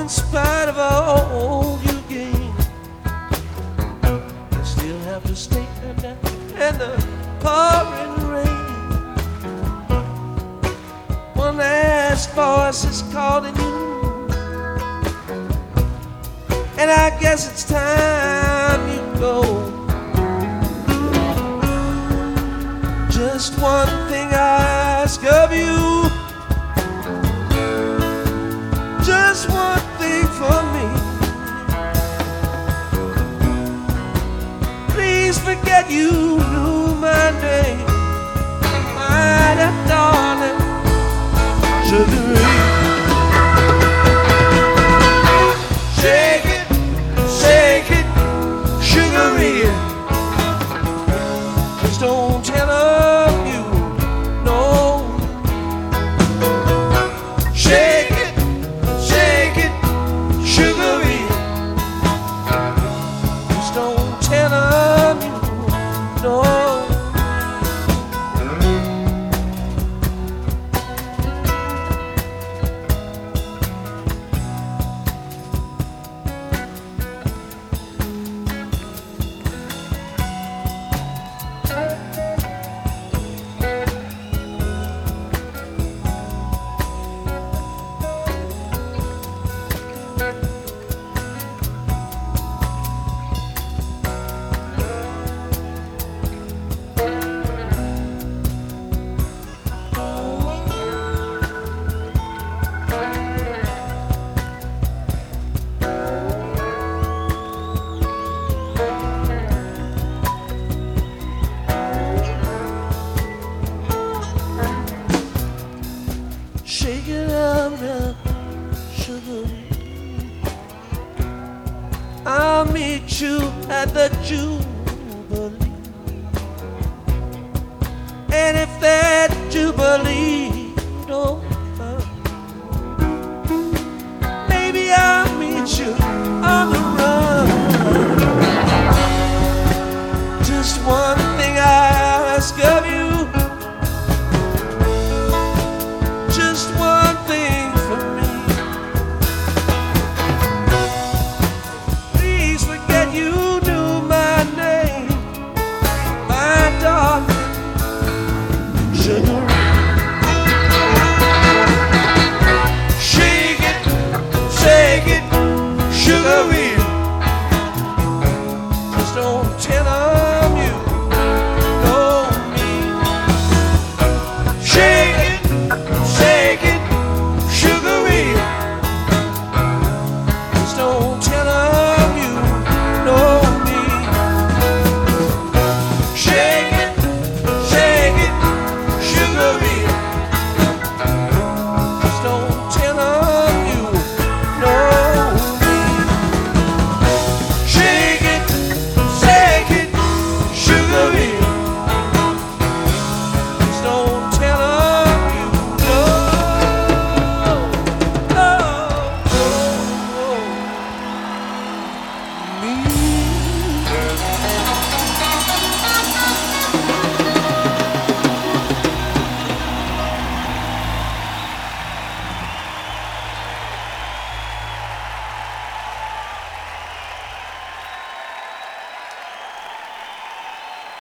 in spite of all you gain, you still have to stay there in the pouring rain. One last voice is calling you, and I guess it's time you go. Just one thing I ask of you, just one thing for me. Please forget you knew my name, my darling Sugar. Shake it, shake it, Sugar-Ray. Just don't tell her you know. Shake it, shake it, Sugar-Ray. Just don't tell her you know. Shake it up now, Sugar. I'll meet you at the Jubilee. And if that Jubilee don't come, maybe I'll meet you on the run. Just one thing I ask of you, just one thing for me. Please forget you knew my name, my darling Sugar. Shake it, Sugar-Ray.